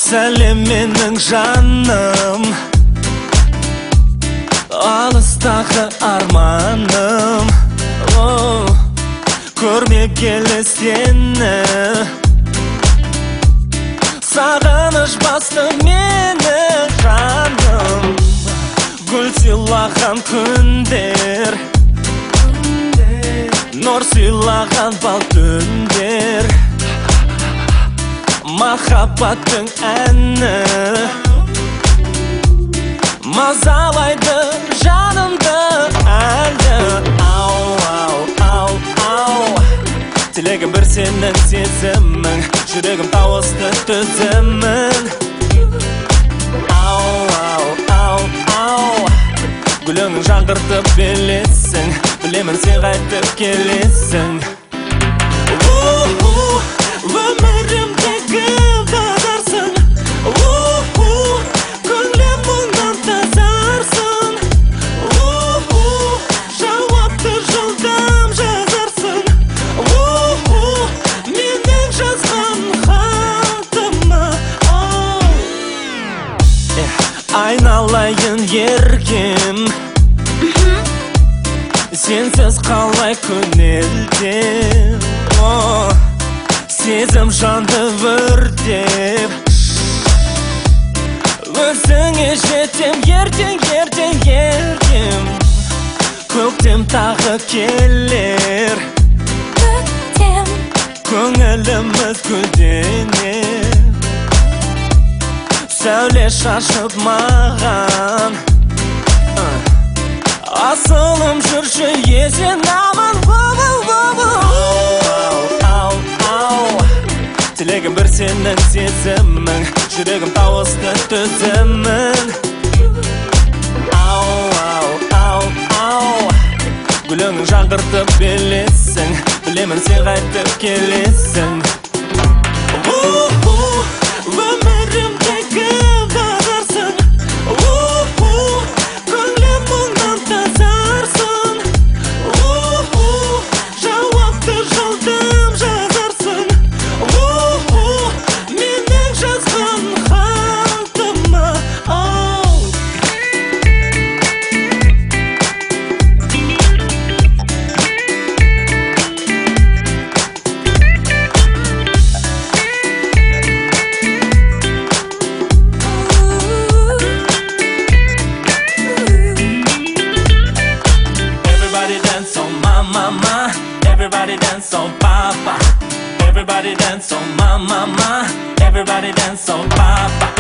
Сәлем менің жаным, алыстағы арманым. Көрмеп келі сені, сағыныш басты мені жаным. Гүл сыйлаған күндер, нұр сыйлаған бал түндер, махаббаттың әні мазалайды жанымды әлі. Ау, ау, ау, ау, тілегім бір сенің сезімің, жүрегім тауысты түзімін. Ау, ау, ау, ау, гүліңнің жаңғыртып белесің, білемін сен қайтып келесің. Өмірімдегі бағдарсың, көңілім мұңнан тазарсың, жауапты жолдам жазарсың, менің жазған хатыма. Айналайын еркем, сенсіз қалай көнелдем. Сезім жанды өртеп, өзіңе жетем ертең, ертең, ертең. Көктем тағы келер, көктем, көңіліміз гүлденер. Сәуле шашып маған, асылым жүрші есен аман. Тілегім бір сенің сезімің, жүрегім тауысты түзімін. Ау, ау, ау, ау, гүліңнің жаңғыртып белесің, білемін сен қайтып келесің. Өмірімдегі бағдарсың, көңілім мұңнан тазарсың, жауапты жолдам жазарсың, менің жазған хатыма. Everybody dance on mama, everybody dance on papa. Everybody dance on mama, everybody dance on papa.